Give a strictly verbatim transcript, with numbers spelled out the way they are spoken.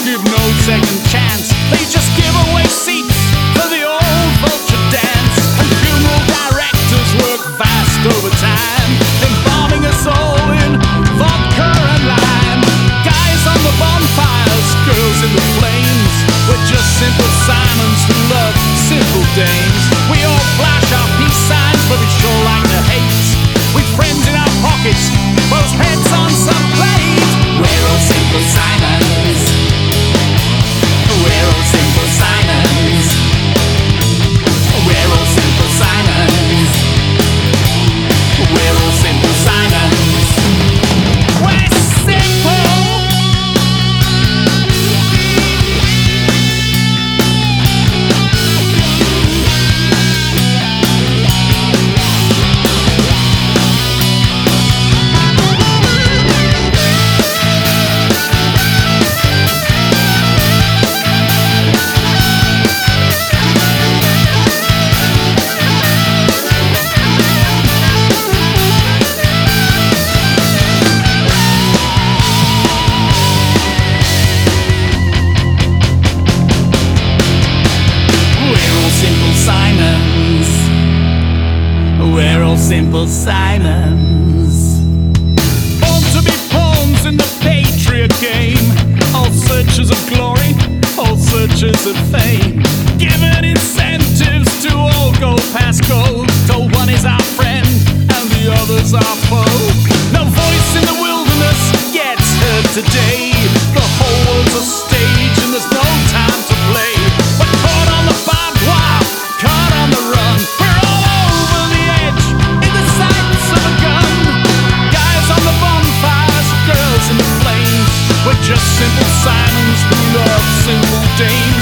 give no second chance. They just give away seats for the old vulture dance. And funeral directors work fast overtime, embalming us all in vodka and lime. Guys on the bonfires, girls in the flames. We're just simple Simons who love simple dames. We all flash our peace signs, but we sure like to hate. With friends in our pockets, both heads on some plate. We're all simple Simons. We're all simple Simons. We're all simple Simons. We're all simple Simons. We're simple. We're all simple Simons. Born to be pawns in the Patriot game. All searchers of glory, all searchers of fame. Given incentives to all go past go. Told one is our friend and the other's our foe. No voice in the wilderness gets heard today. The whole world's a stage and there's no time to play. We're caught on the barbed wire, caught on the run. We're all over the edge in the sights of a gun. Guys on the bonfires, girls in the flames. We're just simple Simons who love simple dames.